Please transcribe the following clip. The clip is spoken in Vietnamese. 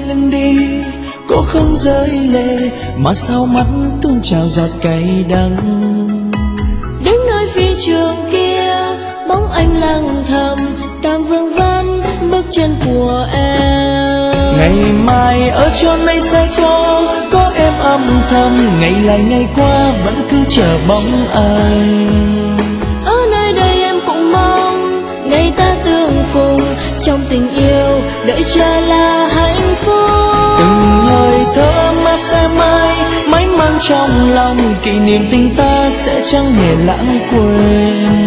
lưng đi, cô không rơi lệ mà sao mắt tuôn trào giọt cay đắng. Đến nơi phi trường kia, bóng anh lặng thầm, càng vương vấn bước chân của em. Ngày mai ở chốn ấy sẽ có em âm thầm, ngày lại ngày qua vẫn cứ chờ bóng anh. Ở nơi đây em cũng mong ngày ta tương phùng, trong tình yêu đợi chờ là hạnh phúc. Từng lời thơ ấm áp sẽ mãi mang trong lòng, kỷ niệm tình ta sẽ chẳng hề lãng quên.